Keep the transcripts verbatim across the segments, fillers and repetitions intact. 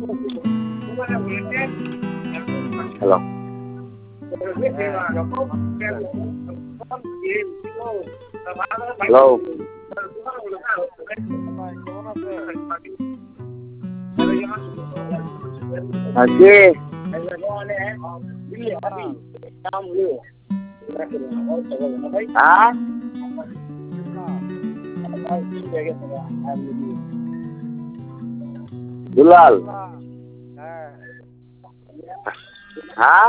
hello hello কে হ্যাঁ দুলাল হ্যাঁ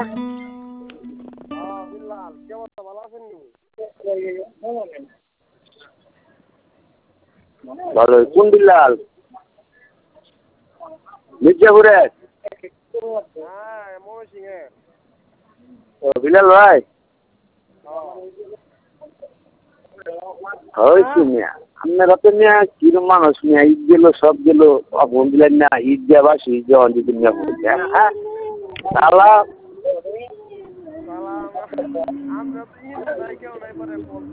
ভালো কোন বিল্লাল মির্জাপুরে ও বিলাল ভাই হয়েছে মিয়া আপনারা তো মিয়া কিরম মানুষ মিয়া ঈদ গেল সব গেল আপন দিলেন না ঈদ দেওয়া ঈদ দেওয়া যদি মিয়া বলছে হ্যাঁ সালা